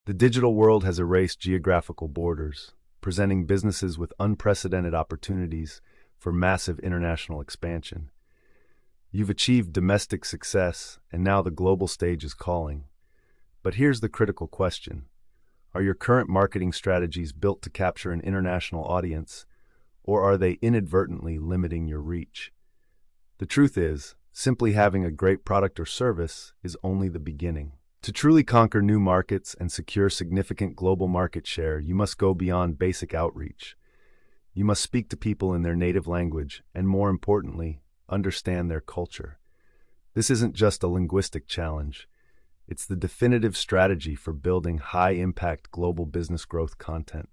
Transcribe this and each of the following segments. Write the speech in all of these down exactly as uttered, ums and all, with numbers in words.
The digital world has erased geographical borders, presenting businesses with unprecedented opportunities for massive international expansion. You've achieved domestic success, and now the global stage is calling. But here's the critical question. Are your current marketing strategies built to capture an international audience, or are they inadvertently limiting your reach? The truth is, simply having a great product or service is only the beginning. To truly conquer new markets and secure significant global market share, you must go beyond basic outreach. You must speak to people in their native language and, more importantly, understand their culture. This isn't just a linguistic challenge. It's the definitive strategy for building high-impact global business growth content.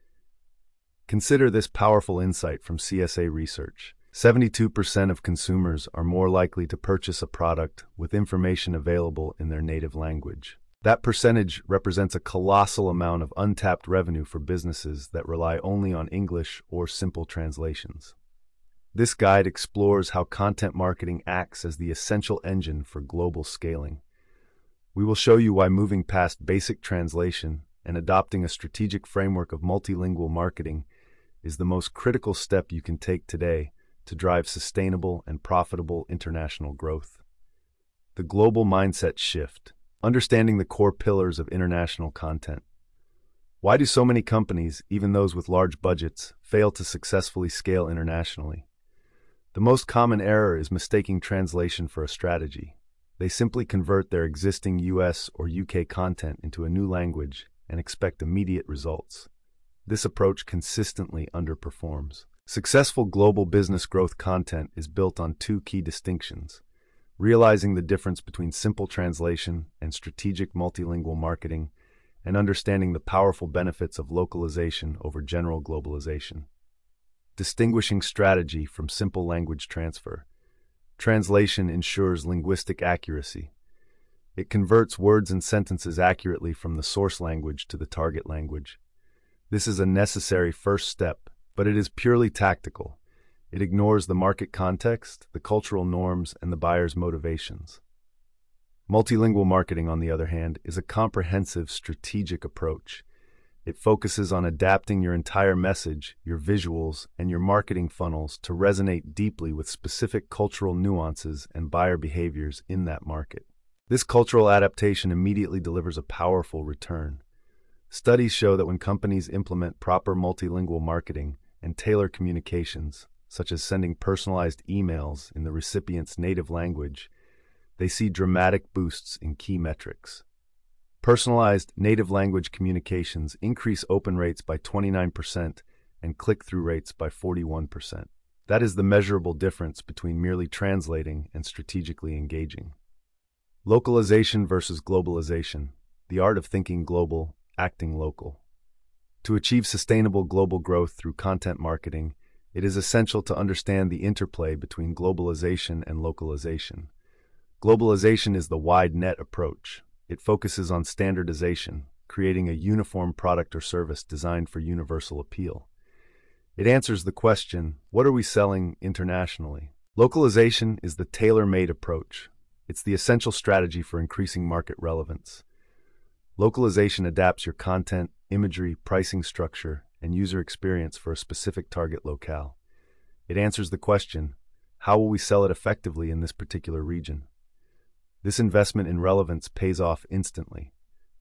Consider this powerful insight from C S A research. seventy-two percent of consumers are more likely to purchase a product with information available in their native language. That percentage represents a colossal amount of untapped revenue for businesses that rely only on English or simple translations. This guide explores how content marketing acts as the essential engine for global scaling. We will show you why moving past basic translation and adopting a strategic framework of multilingual marketing is the most critical step you can take today to drive sustainable and profitable international growth. The global mindset shift. Understanding the core pillars of international content. Why do so many companies, even those with large budgets, fail to successfully scale internationally? The most common error is mistaking translation for a strategy. They simply convert their existing U S or U K content into a new language and expect immediate results. This approach consistently underperforms. Successful global business growth content is built on two key distinctions: realizing the difference between simple translation and strategic multilingual marketing, and understanding the powerful benefits of localization over general globalization. Distinguishing strategy from simple language transfer. Translation ensures linguistic accuracy. It converts words and sentences accurately from the source language to the target language. This is a necessary first step, but it is purely tactical. It ignores the market context, the cultural norms, and the buyer's motivations. Multilingual marketing, on the other hand, is a comprehensive, strategic approach. It focuses on adapting your entire message, your visuals, and your marketing funnels to resonate deeply with specific cultural nuances and buyer behaviors in that market. This cultural adaptation immediately delivers a powerful return. Studies show that when companies implement proper multilingual marketing and tailor communications, such as sending personalized emails in the recipient's native language, they see dramatic boosts in key metrics. Personalized native language communications increase open rates by twenty-nine percent and click-through rates by forty-one percent. That is the measurable difference between merely translating and strategically engaging. Localization versus globalization, the art of thinking global, acting local. To achieve sustainable global growth through content marketing, it is essential to understand the interplay between globalization and localization. Globalization is the wide net approach. It focuses on standardization, creating a uniform product or service designed for universal appeal. It answers the question, what are we selling internationally? Localization is the tailor-made approach. It's the essential strategy for increasing market relevance. Localization adapts your content, imagery, pricing structure, and user experience for a specific target locale. It answers the question, how will we sell it effectively in this particular region? This investment in relevance pays off instantly.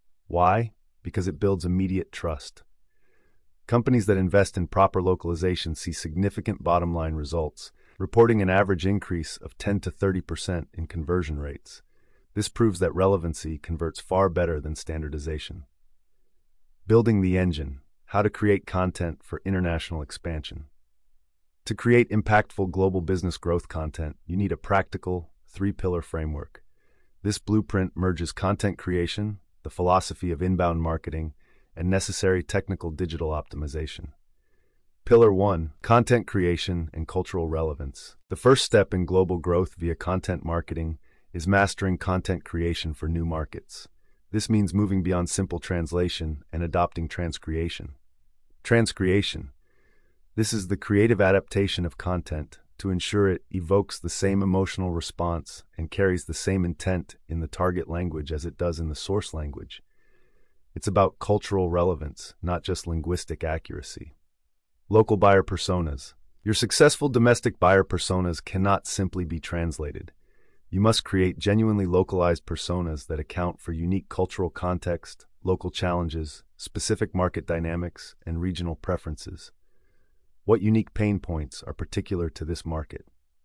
Why? Because it builds immediate trust. Companies that invest in proper localization see significant bottom-line results, reporting an average increase of ten to thirty percent in conversion rates. This proves that relevancy converts far better than standardization. Building the engine, how to create content for international expansion. To create impactful global business growth content, you need a practical, three-pillar framework. This blueprint merges content creation, the philosophy of inbound marketing, and necessary technical digital optimization. Pillar one, content creation and cultural relevance. The first step in global growth via content marketing is mastering content creation for new markets. This means moving beyond simple translation and adopting transcreation. Transcreation. This is the creative adaptation of content to ensure it evokes the same emotional response and carries the same intent in the target language as it does in the source language. It's about cultural relevance, not just linguistic accuracy. Local buyer personas. Your successful domestic buyer personas cannot simply be translated. You must create genuinely localized personas that account for unique cultural context, local challenges, specific market dynamics, and regional preferences. What unique pain points are particular to this market?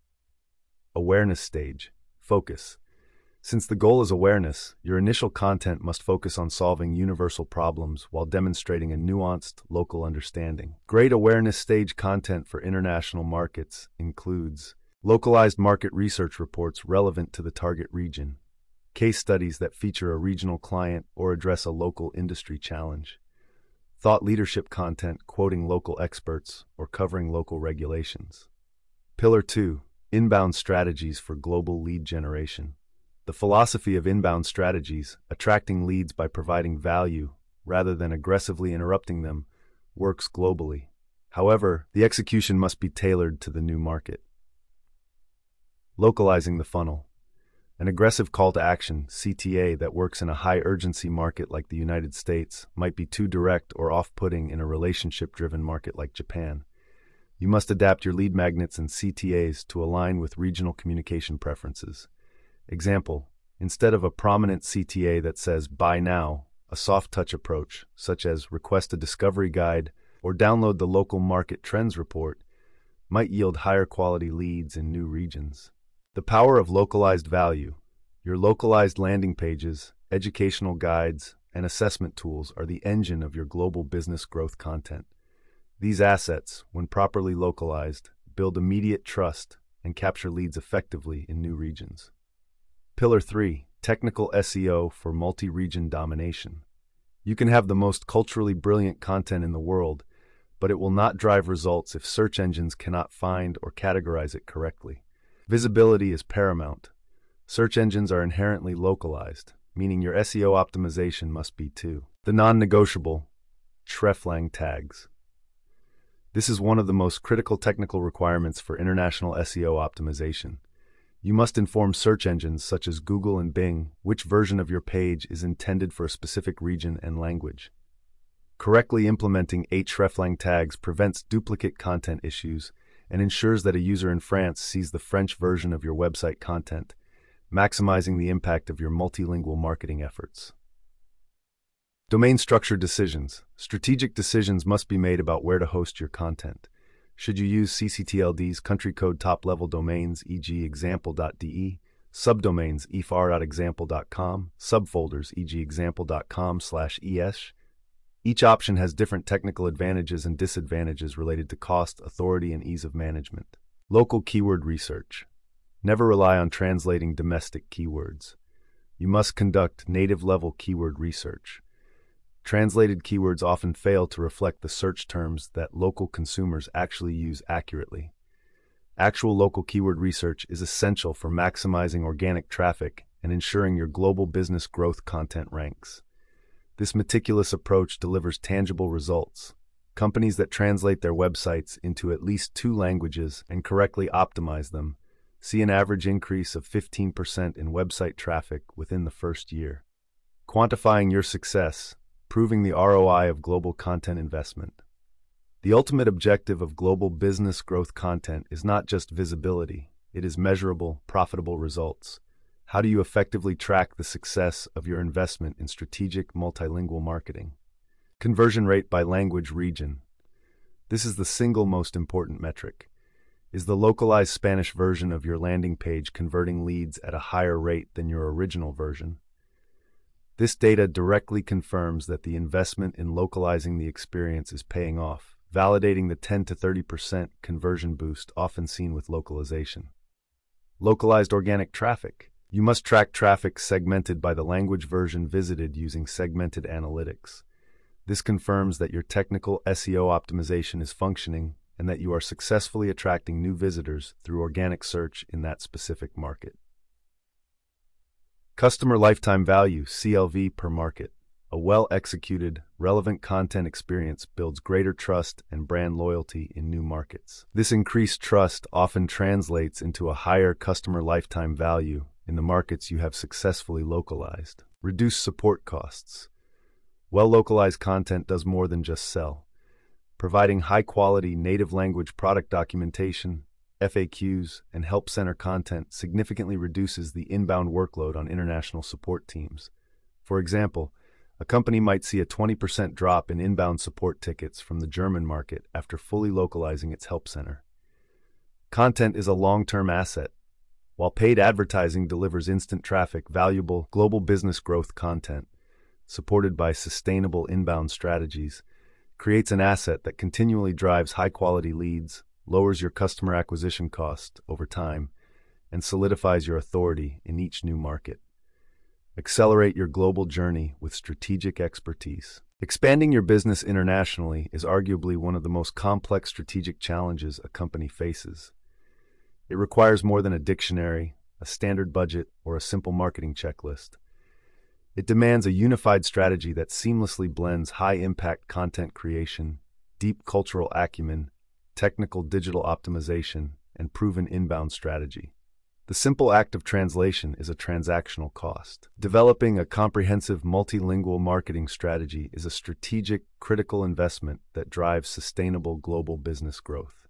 Awareness stage. Focus. Since the goal is awareness, your initial content must focus on solving universal problems while demonstrating a nuanced, local understanding. Great awareness stage content for international markets includes localized market research reports relevant to the target region, case studies that feature a regional client or address a local industry challenge, thought leadership content quoting local experts or covering local regulations. Pillar two. Inbound strategies for global lead generation. The philosophy of inbound strategies, attracting leads by providing value rather than aggressively interrupting them, works globally. However, the execution must be tailored to the new market. Localizing the funnel. An aggressive call to action, C T A, that works in a high-urgency market like the United States might be too direct or off-putting in a relationship-driven market like Japan. You must adapt your lead magnets and C T As to align with regional communication preferences. Example, instead of a prominent C T A that says, "Buy now," a soft-touch approach, such as request a discovery guide or download the local market trends report, might yield higher quality leads in new regions. The power of localized value. Your localized landing pages, educational guides, and assessment tools are the engine of your global business growth content. These assets, when properly localized, build immediate trust and capture leads effectively in new regions. Pillar three. Technical S E O for multi-region domination. You can have the most culturally brilliant content in the world, but it will not drive results if search engines cannot find or categorize it correctly. Visibility is paramount. Search engines are inherently localized, meaning your S E O optimization must be too. The non-negotiable hreflang tags. This is one of the most critical technical requirements for international S E O optimization. You must inform search engines such as Google and Bing which version of your page is intended for a specific region and language. Correctly implementing hreflang tags prevents duplicate content issues and ensures that a user in France sees the French version of your website content, maximizing the impact of your multilingual marketing efforts. Domain structure decisions. Strategic decisions must be made about where to host your content. Should you use C C T L D's country code top-level domains, for example example dot d e, subdomains e f r dot example dot com, subfolders, for example example dot com slash e s? Each option has different technical advantages and disadvantages related to cost, authority, and ease of management. Local keyword research. Never rely on translating domestic keywords. You must conduct native-level keyword research. Translated keywords often fail to reflect the search terms that local consumers actually use accurately. Actual local keyword research is essential for maximizing organic traffic and ensuring your global business growth content ranks. This meticulous approach delivers tangible results. Companies that translate their websites into at least two languages and correctly optimize them see an average increase of fifteen percent in website traffic within the first year. Quantifying your success. Proving the R O I of global content investment. The ultimate objective of global business growth content is not just visibility, it is measurable, profitable results. How do you effectively track the success of your investment in strategic multilingual marketing? Conversion rate by language region. This is the single most important metric. Is the localized Spanish version of your landing page converting leads at a higher rate than your original version? This data directly confirms that the investment in localizing the experience is paying off, validating the ten to thirty percent conversion boost often seen with localization. Localized organic traffic. You must track traffic segmented by the language version visited using segmented analytics. This confirms that your technical S E O optimization is functioning and that you are successfully attracting new visitors through organic search in that specific market. Customer lifetime value, C L V per market. A well-executed, relevant content experience builds greater trust and brand loyalty in new markets. This increased trust often translates into a higher customer lifetime value in the markets you have successfully localized. Reduce support costs. Well-localized content does more than just sell. Providing high-quality native language product documentation, F A Qs, and help center content significantly reduces the inbound workload on international support teams. For example, a company might see a twenty percent drop in inbound support tickets from the German market after fully localizing its help center. Content is a long-term asset. While paid advertising delivers instant traffic, valuable global business growth content, supported by sustainable inbound strategies, creates an asset that continually drives high-quality leads, lowers your customer acquisition cost over time, and solidifies your authority in each new market. Accelerate your global journey with strategic expertise. Expanding your business internationally is arguably one of the most complex strategic challenges a company faces. It requires more than a dictionary, a standard budget, or a simple marketing checklist. It demands a unified strategy that seamlessly blends high-impact content creation, deep cultural acumen, technical digital optimization, and proven inbound strategy. The simple act of translation is a transactional cost. Developing a comprehensive multilingual marketing strategy is a strategic, critical investment that drives sustainable global business growth.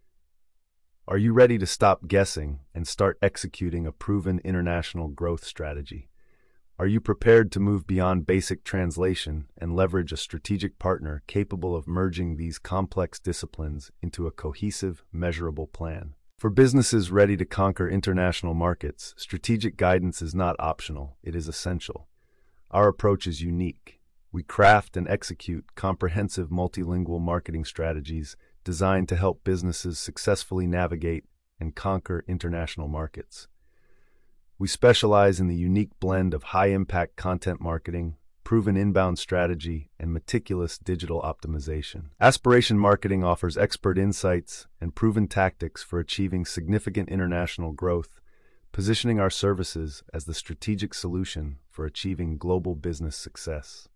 Are you ready to stop guessing and start executing a proven international growth strategy? Are you prepared to move beyond basic translation and leverage a strategic partner capable of merging these complex disciplines into a cohesive, measurable plan? For businesses ready to conquer international markets, strategic guidance is not optional, it is essential. Our approach is unique. We craft and execute comprehensive multilingual marketing strategies designed to help businesses successfully navigate and conquer international markets. We specialize in the unique blend of high-impact content marketing, proven inbound strategy, and meticulous digital optimization. Aspiration Marketing offers expert insights and proven tactics for achieving significant international growth, positioning our services as the strategic solution for achieving global business success.